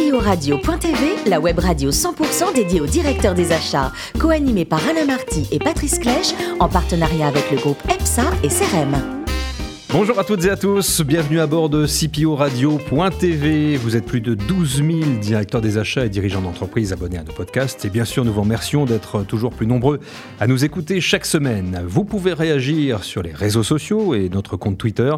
CPORadio.tv, la web radio 100% dédiée aux directeurs des achats, co-animée par Alain Marty et Patrice Clèche, en partenariat avec le groupe EPSA et CRM. Bonjour à toutes et à tous, bienvenue à bord de CPORadio.tv. Vous êtes plus de 12 000 directeurs des achats et dirigeants d'entreprise abonnés à nos podcasts. Et bien sûr, nous vous remercions d'être toujours plus nombreux à nous écouter chaque semaine. Vous pouvez réagir sur les réseaux sociaux et notre compte Twitter,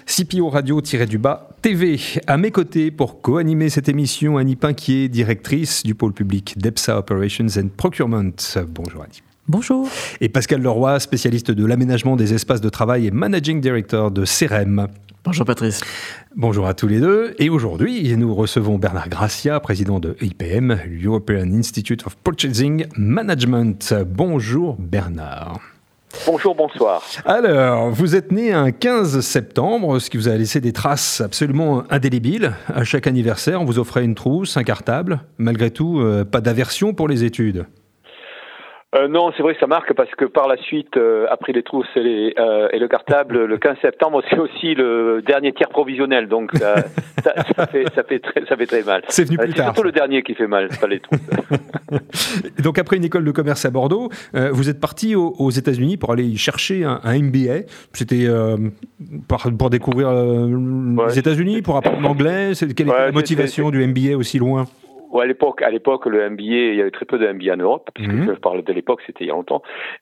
CPORadio-TV. À mes côtés, pour co-animer cette émission, Annie Pinquier, directrice du pôle public d'EPSA Operations and Procurement. Bonjour Annie. Bonjour. Et Pascal Leroy, spécialiste de l'aménagement des espaces de travail et managing director de CRM. Bonjour Patrice. Bonjour à tous les deux. Et aujourd'hui, nous recevons Bernard Gracia, président de IPM, European Institute of Purchasing Management. Bonjour Bernard. Bonjour, bonsoir. Alors, vous êtes né un 15 septembre, ce qui vous a laissé des traces absolument indélébiles. À chaque anniversaire, on vous offrait une trousse, un cartable. Malgré tout, pas d'aversion pour les études. Non, c'est vrai que ça marque parce que par la suite, après les trousses et le cartable, le 15 septembre, c'est aussi le dernier tiers provisionnel, donc ça fait très mal. C'est venu plus tard. C'est surtout le dernier qui fait mal, pas les trousses. Donc après une école de commerce à Bordeaux, vous êtes parti aux États-Unis pour aller y chercher un MBA. C'était pour découvrir les États-Unis, pour apprendre l'anglais. Quelle était la motivation du MBA aussi loin? Ouais, à l'époque, le MBA, il y avait très peu de MBA en Europe, puisque je parle de l'époque, c'était il y a longtemps.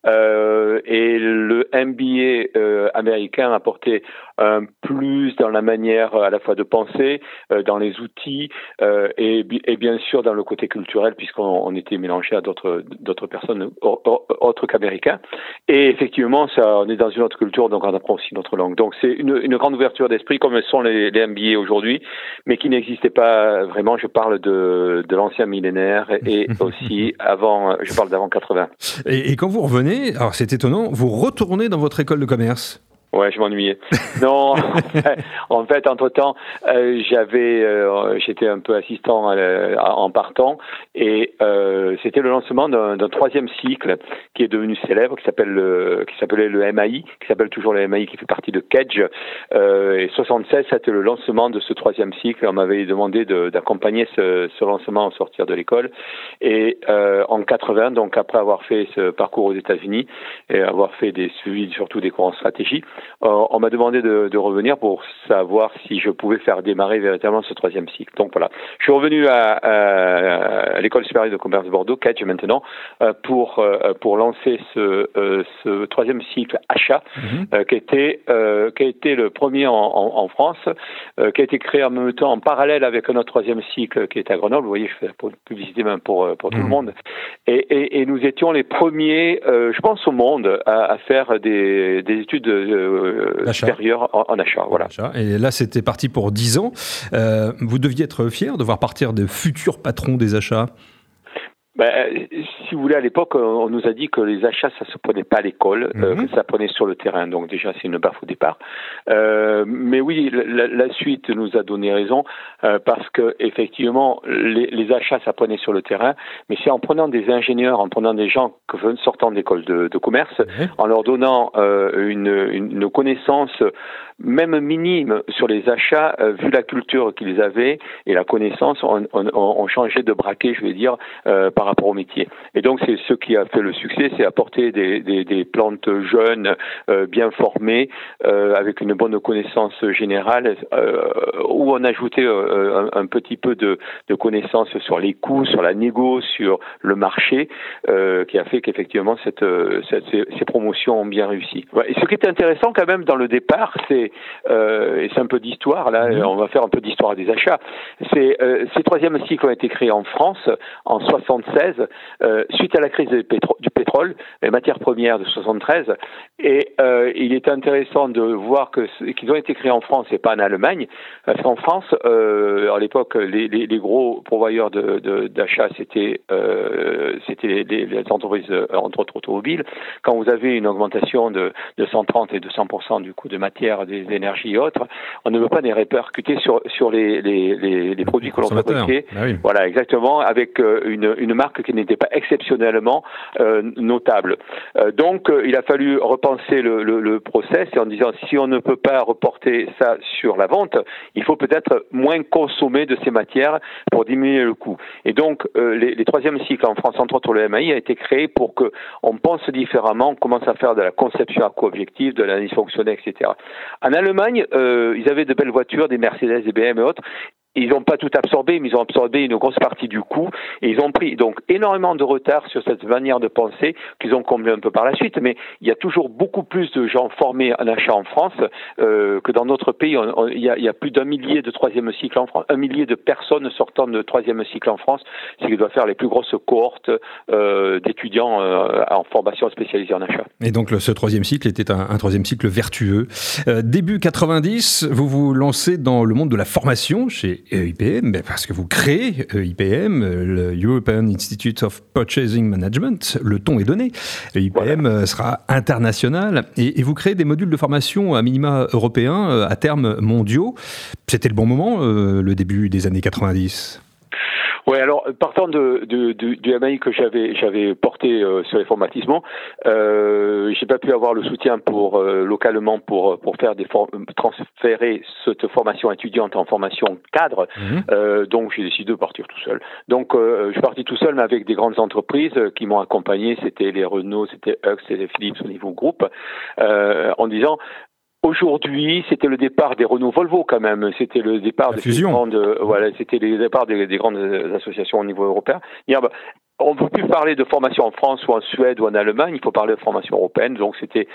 Et le MBA américain apportait un plus dans la manière à la fois de penser, dans les outils, et bien sûr dans le côté culturel, puisqu'on était mélangé à d'autres personnes autres qu'américains. Et effectivement, on est dans une autre culture, donc on apprend aussi notre langue. Donc c'est une grande ouverture d'esprit, comme sont les MBA aujourd'hui, mais qui n'existaient pas vraiment. Je parle de l'ancien millénaire et aussi je parle d'avant 80. Et quand vous revenez, alors c'est étonnant, vous retournez dans votre école de commerce. Ouais, je m'ennuyais. Non, en fait, entre-temps, j'étais un peu assistant en partant, et c'était le lancement d'un troisième cycle qui est devenu célèbre, qui s'appelait le MAI, qui s'appelle toujours le MAI, qui fait partie de Kedge. Et 76, c'était le lancement de ce troisième cycle. On m'avait demandé d'accompagner ce lancement au sortir de l'école. Et en 80, donc après avoir fait ce parcours aux États-Unis et avoir fait des suivis, surtout des cours en stratégie, on m'a demandé de revenir pour savoir si je pouvais faire démarrer véritablement ce troisième cycle. Donc voilà, je suis revenu à l'école supérieure de commerce de Bordeaux, Kedge maintenant, pour lancer ce troisième cycle achat, qui a été le premier en France, qui a été créé en même temps en parallèle avec notre troisième cycle qui est à Grenoble. Vous voyez, je fais la publicité même pour tout le monde. Et nous étions les premiers, je pense au monde, à faire des études supérieur en achat. Voilà. Et là, c'était parti pour 10 ans. Vous deviez être fier de voir partir de futurs patrons des achats. Si vous voulez, à l'époque, on nous a dit que les achats, ça se prenait pas à l'école, que ça prenait sur le terrain. Donc déjà, c'est une baffe au départ. Mais oui, la suite nous a donné raison, parce que effectivement, les achats, ça prenait sur le terrain. Mais c'est en prenant des ingénieurs, en prenant des gens sortant d'école de commerce, en leur donnant une connaissance même minime sur les achats, vu la culture qu'ils avaient et la connaissance, on changeait de braquet, je vais dire, par rapport au métier. Et donc c'est ce qui a fait le succès, c'est apporter des plantes jeunes, bien formées, avec une bonne connaissance générale, où on ajoutait un petit peu de connaissances sur les coûts, sur la négo, sur le marché, qui a fait qu'effectivement ces promotions ont bien réussi. Ouais. Et ce qui était intéressant quand même dans le départ, et c'est un peu d'histoire, là, on va faire un peu d'histoire des achats, ces troisième cycles ont été créés en France en 76, suite à la crise du pétrole, les matières premières de 73, et il est intéressant de voir qu'ils ont été créés en France et pas en Allemagne, parce qu'en France, à l'époque, les gros pourvoyeurs d'achat, c'était les entreprises, entre autres automobiles. Quand vous avez une augmentation de 130 et 200% du coût de matière des énergies et autres, on ne veut pas les répercuter sur les produits que l'on fabriquait. Ah oui. Voilà, exactement, avec une marque qui n'était pas exceptionnellement notable. Donc, il a fallu repenser le process en disant si on ne peut pas reporter ça sur la vente, il faut peut-être moins consommer de ces matières pour diminuer le coût. Et donc, les troisièmes cycles en France, entre autres le MAI, a été créé pour qu'on pense différemment, on commence à faire de la conception à coût objectif, de l'analyse fonctionnelle, etc. En Allemagne, ils avaient de belles voitures, des Mercedes, des BM et autres. Ils n'ont pas tout absorbé, mais ils ont absorbé une grosse partie du coût et ils ont pris donc énormément de retard sur cette manière de penser qu'ils ont comblé un peu par la suite. Mais il y a toujours beaucoup plus de gens formés en achat en France que dans d'autres pays. Il y a plus d'1 millier de troisième cycle en France, 1 millier de personnes sortant de troisième cycle en France, ce qui doit faire les plus grosses cohortes d'étudiants en formation spécialisée en achat. Et donc ce troisième cycle était un troisième cycle vertueux. Début 90, vous vous lancez dans le monde de la formation chez EIPM, parce que vous créez EIPM, le European Institute of Purchasing Management. Le ton est donné. EIPM sera international et vous créez des modules de formation à minima européens, à terme mondiaux. C'était le bon moment, le début des années 90? Ouais, alors partant du MAI que j'avais porté sur les formatissements, j'ai pas pu avoir le soutien localement pour faire transférer cette formation étudiante en formation cadre. Donc j'ai décidé de partir tout seul. Donc je suis parti tout seul, mais avec des grandes entreprises qui m'ont accompagné. C'était les Renault, c'était Hux, c'était Philips au niveau groupe, en disant. Aujourd'hui, c'était le départ des Renault-Volvo quand même. C'était le départ des grandes associations au niveau européen. On ne peut plus parler de formation en France ou en Suède ou en Allemagne, il faut parler de formation européenne. Donc c'était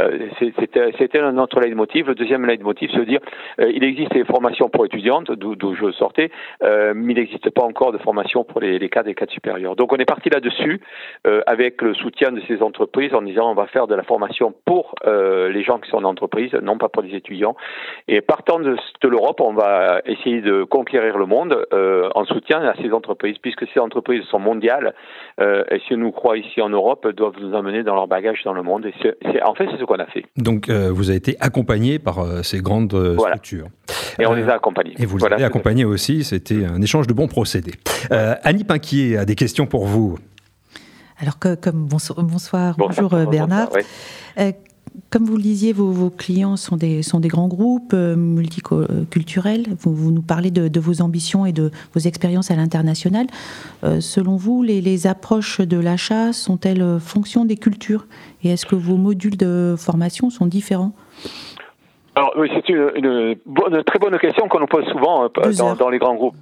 notre leitmotiv. Le deuxième leitmotiv, c'est de dire il existe des formations pour étudiantes, d'où je sortais, mais il n'existe pas encore de formation pour les cadres et cadres supérieurs. Donc on est parti là-dessus avec le soutien de ces entreprises en disant on va faire de la formation pour les gens qui sont en entreprise, non pas pour les étudiants. Et partant de l'Europe, on va essayer de conquérir le monde en soutien à ces entreprises, puisque ces entreprises sont mondiales. Et si nous croient ici en Europe, doivent nous emmener dans leur bagage dans le monde. Et en fait, c'est ce qu'on a fait. Donc, vous avez été accompagné par ces grandes structures. Et on les a accompagnés. Et vous les avez accompagnés aussi. C'était un échange de bons procédés. Annie Pinquier a des questions pour vous. Alors, bonsoir, bonjour Bernard. Comme vous le disiez, vos clients sont des grands groupes multiculturels. Vous nous parlez de vos ambitions et de vos expériences à l'international. Selon vous, les approches de l'achat sont-elles fonction des cultures? Et est-ce que vos modules de formation sont différents? Alors oui, c'est une très bonne question qu'on nous pose souvent dans les grands groupes.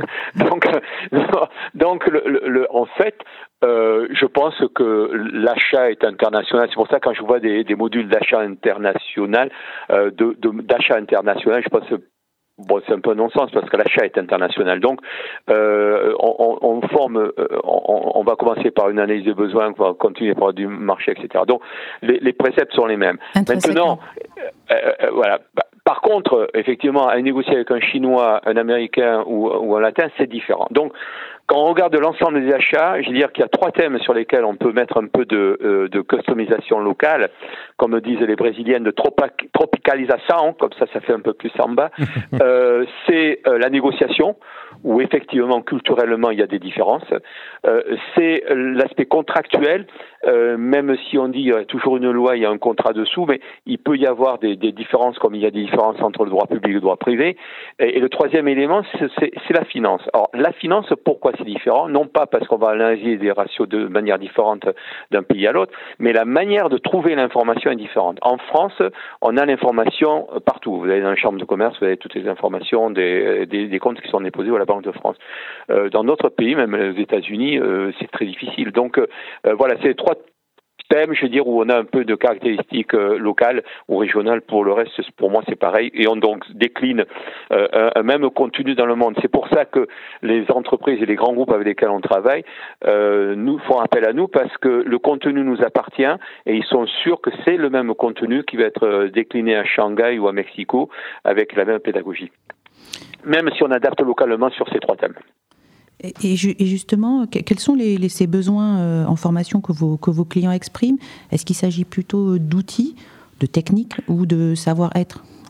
donc en fait, je pense que l'achat est international. C'est pour ça que quand je vois des modules d'achat international, d'achat international, je pense que c'est un peu non-sens parce que l'achat est international. Donc, on forme, on va commencer par une analyse de besoins, on va continuer par du marché, etc. Donc, les préceptes sont les mêmes. Maintenant, voilà. Par contre, effectivement, à négocier avec un Chinois, un Américain ou un Latin, c'est différent. Donc, quand on regarde l'ensemble des achats, je veux dire qu'il y a 3 thèmes sur lesquels on peut mettre un peu de customisation locale, comme disent les Brésiliennes, de tropicalisation, comme ça fait un peu plus samba. C'est la négociation, où effectivement, culturellement, il y a des différences. C'est l'aspect contractuel, même si on dit il y a toujours une loi, il y a un contrat dessous, mais il peut y avoir des différences, comme il y a des différences entre le droit public et le droit privé. Et le troisième élément, c'est la finance. Alors, la finance, pourquoi c'est différent? Non pas parce qu'on va analyser des ratios de manière différente d'un pays à l'autre, mais la manière de trouver l'information est différente. En France, on a l'information partout. Vous allez dans la chambre de commerce, vous avez toutes les informations des comptes qui sont déposés à la Banque de France. Dans d'autres pays, même aux États-Unis, c'est très difficile. Donc, voilà, c'est 3 thèmes, je veux dire, où on a un peu de caractéristiques locales ou régionales. Pour le reste, pour moi, c'est pareil. Et on donc décline un même contenu dans le monde. C'est pour ça que les entreprises et les grands groupes avec lesquels on travaille nous font appel à nous parce que le contenu nous appartient et ils sont sûrs que c'est le même contenu qui va être décliné à Shanghai ou à Mexico avec la même pédagogie. Même si on adapte localement sur ces 3 thèmes. Et justement, quels sont ces besoins en formation que vos clients expriment? Est-ce qu'il s'agit plutôt d'outils, de techniques ou de savoir-être?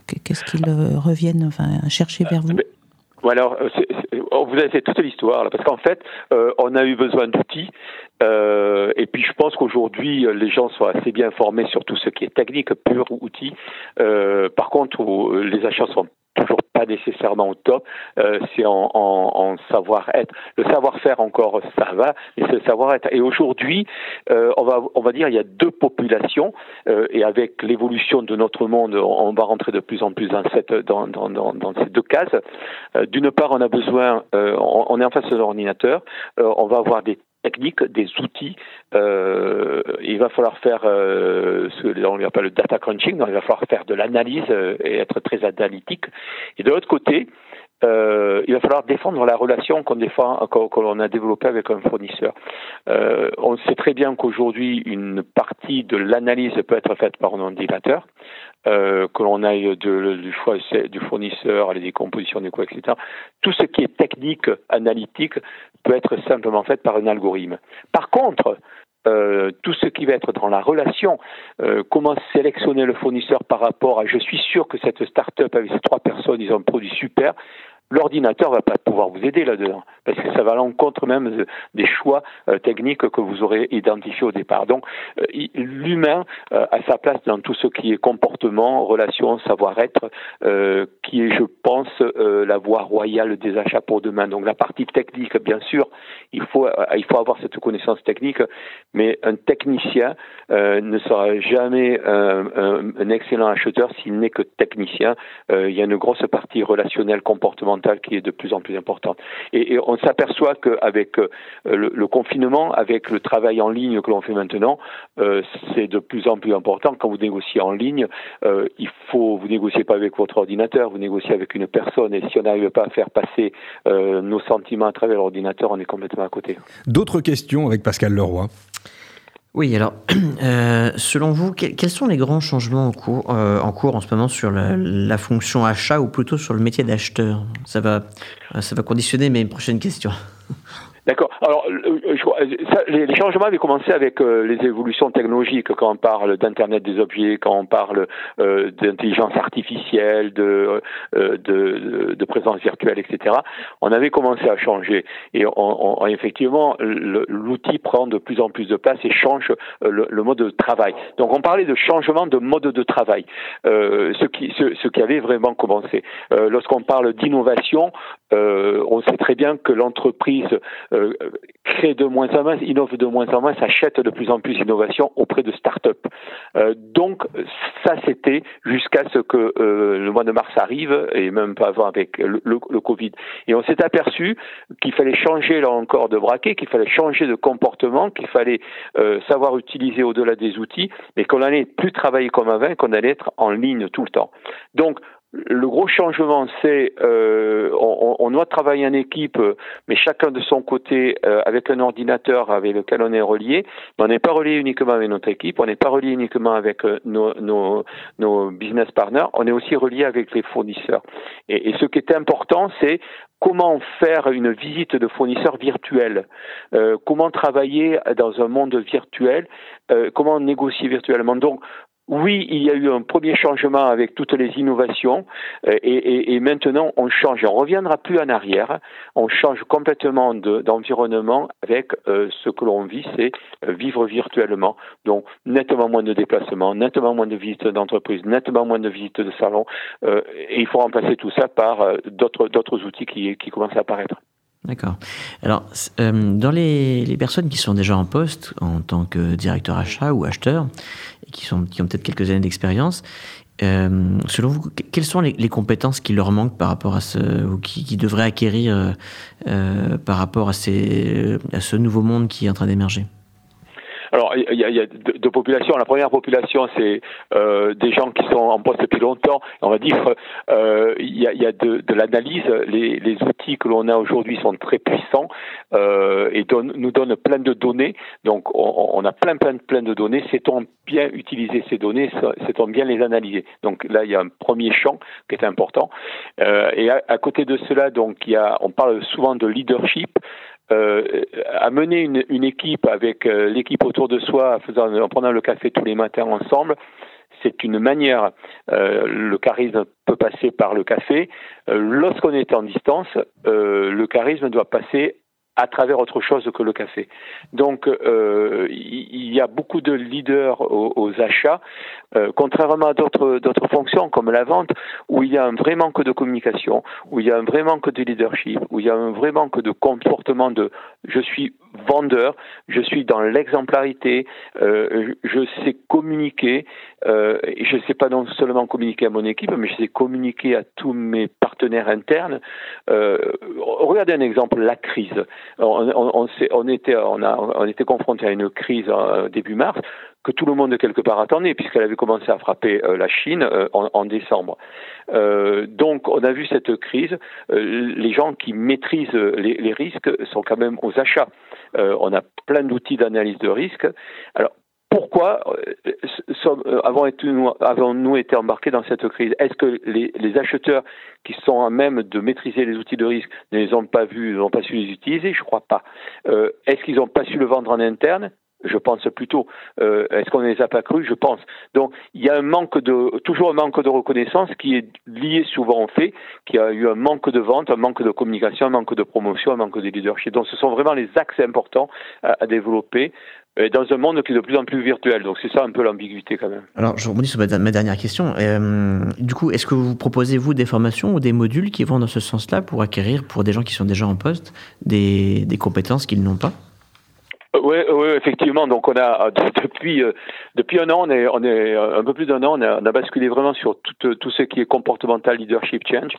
Qu'est-ce qu'ils reviennent chercher vers vous? Alors, vous avez fait toute l'histoire, là, parce qu'en fait, on a eu besoin d'outils, et puis je pense qu'aujourd'hui, les gens sont assez bien formés sur tout ce qui est technique, pur outils. Par contre, les achats sont toujours pas nécessairement au top, c'est en savoir-être. Le savoir-faire encore, ça va, mais c'est le savoir-être. Et aujourd'hui, on va dire, il y a deux populations, et avec l'évolution de notre monde, on va rentrer de plus en plus dans ces deux cases. D'une part, on a besoin, on est en face de l'ordinateur, on va avoir des techniques, des outils. Il va falloir faire ce qu'on appelle le data crunching, donc il va falloir faire de l'analyse et être très analytique. Et de l'autre côté, il va falloir défendre la relation qu'on a développée avec un fournisseur. On sait très bien qu'aujourd'hui, une partie de l'analyse peut être faite par un ordinateur, que l'on aille du choix du fournisseur, les décompositions des coûts, etc. Tout ce qui est technique, analytique, peut être simplement fait par un algorithme. Par contre, tout ce qui va être dans la relation, comment sélectionner le fournisseur par rapport à je suis sûr que cette start-up avec ces 3 personnes, ils ont un produit super, l'ordinateur va pas pouvoir vous aider là-dedans, parce que ça va à l'encontre même des choix techniques que vous aurez identifiés au départ. Donc, l'humain a sa place dans tout ce qui est comportement, relation, savoir-être, qui est, je pense, la voie royale des achats pour demain. Donc, la partie technique, bien sûr, il faut avoir cette connaissance technique, mais un technicien ne sera jamais un excellent acheteur s'il n'est que technicien. Il y a une grosse partie relationnelle, comportementale qui est de plus en plus importante. Et on s'aperçoit qu'avec le confinement, avec le travail en ligne que l'on fait maintenant, c'est de plus en plus important. Quand vous négociez en ligne, vous négociez pas avec votre ordinateur, vous négociez avec une personne. Et si on n'arrive pas à faire passer nos sentiments à travers l'ordinateur, on est complètement à côté. D'autres questions avec Pascal Leroy? Oui, alors, selon vous, quels sont les grands changements en cours en ce moment sur la fonction achat, ou plutôt sur le métier d'acheteur? Ça va conditionner mes prochaines questions. D'accord. Alors, les changements avaient commencé avec les évolutions technologiques, quand on parle d'Internet des objets, quand on parle d'intelligence artificielle, de présence virtuelle, etc. On avait commencé à changer. Et effectivement, l'outil prend de plus en plus de place et change le mode de travail. Donc, on parlait de changement de mode de travail, ce qui avait vraiment commencé. Lorsqu'on parle d'innovation, on sait très bien que l'entreprise crée de moins en moins, innove de moins en moins, s'achète de plus en plus d'innovation auprès de start-up. Donc ça, c'était jusqu'à ce que le mois de mars arrive, et même pas avant avec le Covid. Et on s'est aperçu qu'il fallait changer là encore de braquet, qu'il fallait changer de comportement, qu'il fallait savoir utiliser au-delà des outils, mais qu'on allait plus travailler comme avant, qu'on allait être en ligne tout le temps. Donc le gros changement, c'est on doit travailler en équipe, mais chacun de son côté, avec un ordinateur avec lequel on est relié. Mais on n'est pas relié uniquement avec notre équipe, on n'est pas relié uniquement avec nos business partners, on est aussi relié avec les fournisseurs. Et ce qui est important, c'est comment faire une visite de fournisseurs virtuels, comment travailler dans un monde virtuel, comment négocier virtuellement. Donc, oui, il y a eu un premier changement avec toutes les innovations et maintenant on change. On ne reviendra plus en arrière. On change complètement d'environnement avec ce que l'on vit, c'est vivre virtuellement. Donc nettement moins de déplacements, nettement moins de visites d'entreprise, nettement moins de visites de salon. Et il faut remplacer tout ça par d'autres outils qui commencent à apparaître. D'accord. Alors, dans les personnes qui sont déjà en poste en tant que directeur achat ou acheteur, et qui ont peut-être quelques années d'expérience, selon vous, quelles sont les compétences qui leur manquent par rapport à ou qui devraient acquérir par rapport à ce nouveau monde qui est en train d'émerger? Alors, il y a deux populations. La première population, c'est des gens qui sont en poste depuis longtemps. On va dire, il y a de l'analyse. Les outils que l'on a aujourd'hui sont très puissants et nous donnent plein de données. Donc, on a plein de données. Sait-on bien utiliser ces données? Sait-on bien les analyser? Donc là, il y a un premier champ qui est important. Et à côté de cela, donc, on parle souvent de leadership. Amener une équipe avec l'équipe autour de soi, en prenant le café tous les matins ensemble, c'est une manière. Le charisme peut passer par le café. Lorsqu'on est en distance, le charisme doit passer à travers autre chose que le café. Donc, il y a beaucoup de leaders aux achats, contrairement à d'autres fonctions comme la vente, où il y a un vrai manque de communication, où il y a un vrai manque de leadership, où il y a un vrai manque de comportement de « je suis vendeur, je suis dans l'exemplarité, je sais communiquer, et je ne sais pas non seulement communiquer à mon équipe, mais je sais communiquer à tous mes partenaires internes. » Regardez un exemple, la crise. On était confronté à une crise début mars que tout le monde quelque part attendait puisqu'elle avait commencé à frapper la Chine en décembre. Donc on a vu cette crise. Les gens qui maîtrisent les risques sont quand même aux achats. On a plein d'outils d'analyse de risque. Alors pourquoi avons-nous été embarqués dans cette crise? Est-ce que les acheteurs qui sont à même de maîtriser les outils de risque ne les ont pas vus, n'ont pas su les utiliser? Je crois pas. Est-ce qu'ils n'ont pas su le vendre en interne? Je pense plutôt. Est-ce qu'on ne les a pas crus? Je pense. Donc, il y a toujours un manque de reconnaissance qui est lié souvent au fait qu'il y a eu un manque de vente, un manque de communication, un manque de promotion, un manque de leadership. Donc, ce sont vraiment les axes importants à développer dans un monde qui est de plus en plus virtuel. Donc, c'est ça un peu l'ambiguïté quand même. Alors, je rebondis sur ma dernière question. Du coup, est-ce que vous proposez, vous, des formations ou des modules qui vont dans ce sens-là pour acquérir, pour des gens qui sont déjà en poste, des compétences qu'ils n'ont pas? Oui, effectivement. Donc, on a depuis un an, on est un peu plus d'un an, on a basculé vraiment sur tout ce qui est comportemental leadership change,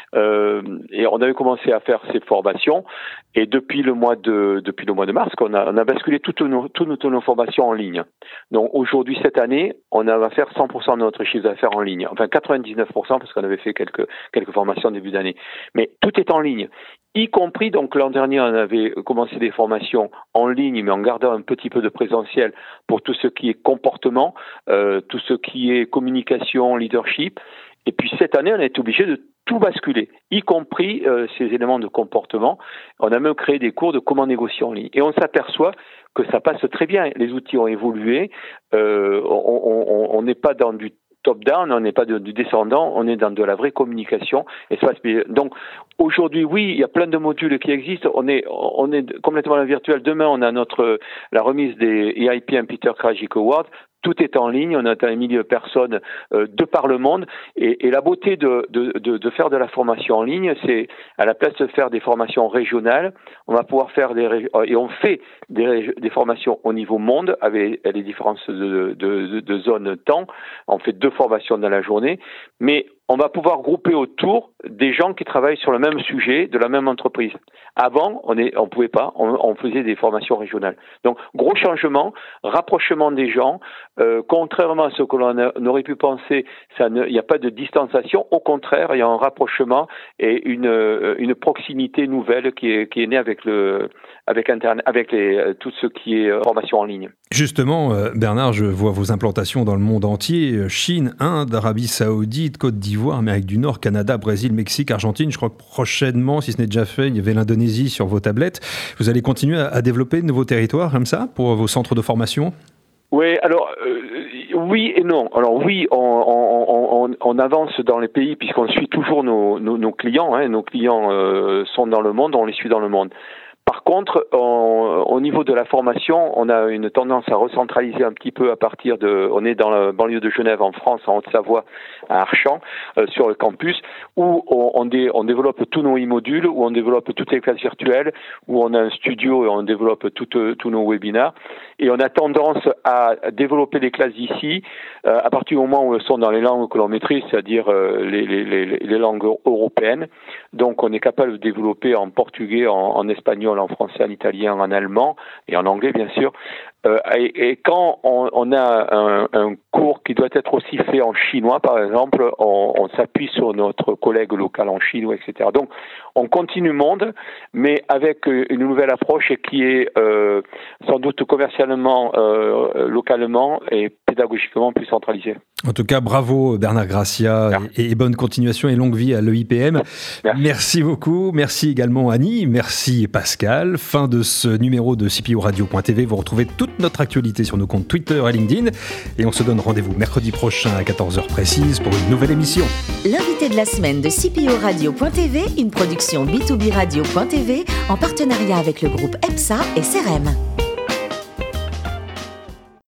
et on avait commencé à faire ces formations. Et depuis le mois de mars, on a basculé toutes nos formations en ligne. Donc, aujourd'hui, cette année, on va faire 100% de notre chiffre d'affaires en ligne. Enfin, 99% parce qu'on avait fait quelques formations en début d'année. Mais tout est en ligne. Y compris, donc l'an dernier, on avait commencé des formations en ligne, mais en gardant un petit peu de présentiel pour tout ce qui est comportement, tout ce qui est communication, leadership. Et puis cette année, on a été obligé de tout basculer, y compris ces éléments de comportement. On a même créé des cours de comment négocier en ligne. Et on s'aperçoit que ça passe très bien. Les outils ont évolué. On n'est pas dans du top-down, on n'est pas du descendant, on est dans de la vraie communication. Et ça, donc, aujourd'hui, oui, il y a plein de modules qui existent. On est complètement dans le virtuel. Demain, on a la remise des EIP and Peter Krajcik Awards. Tout est en ligne, on a un millier de personnes de par le monde, et la beauté de faire de la formation en ligne, c'est à la place de faire des formations régionales, on va pouvoir faire et on fait des formations au niveau monde avec les différences de zone temps. On fait 2 formations dans la journée, mais on va pouvoir grouper autour des gens qui travaillent sur le même sujet de la même entreprise. Avant, on pouvait pas, on faisait des formations régionales. Donc, gros changement, rapprochement des gens. Contrairement à ce que l'on aurait pu penser, il n'y a pas de distanciation. Au contraire, il y a un rapprochement et une proximité nouvelle qui est née avec Internet, avec tout ce qui est formation en ligne. Justement, Bernard, je vois vos implantations dans le monde entier. Chine, Inde, Arabie Saoudite, Côte d'Ivoire, Amérique du Nord, Canada, Brésil, Mexique, Argentine. Je crois que prochainement, si ce n'est déjà fait, il y avait l'Indonésie sur vos tablettes. Vous allez continuer à développer de nouveaux territoires comme ça pour vos centres de formation ? Oui, alors oui et non. Alors oui, on avance dans les pays puisqu'on suit toujours nos clients. Hein. Nos clients sont dans le monde, on les suit dans le monde. Par contre, au niveau de la formation, on a une tendance à recentraliser un petit peu à partir on est dans la banlieue de Genève en France, en Haute-Savoie, à Archamps, sur le campus, où on développe tous nos e-modules, où on développe toutes les classes virtuelles, où on a un studio et on développe tous nos webinaires. Et on a tendance à développer les classes d'ici à partir du moment où elles sont dans les langues que l'on maîtrise, c'est-à-dire les langues européennes. Donc on est capable de développer en portugais, en espagnol, en français, en italien, en allemand et en anglais bien sûr. Et quand on a un cours qui doit être aussi fait en chinois, par exemple, on s'appuie sur notre collègue local en Chine, etc. Donc, on continue monde, mais avec une nouvelle approche qui est sans doute commercialement, localement et pédagogiquement plus centralisée. En tout cas, bravo Bernard Gracia et bonne continuation et longue vie à l'EIPM. Merci beaucoup. Merci également Annie. Merci Pascal. Fin de ce numéro de CPO Radio.tv. Vous retrouvez toutes notre actualité sur nos comptes Twitter et LinkedIn. Et on se donne rendez-vous mercredi prochain à 14h précise pour une nouvelle émission. L'invité de la semaine de CPO Radio.tv, une production B2B Radio.tv en partenariat avec le groupe EPSA et CRM.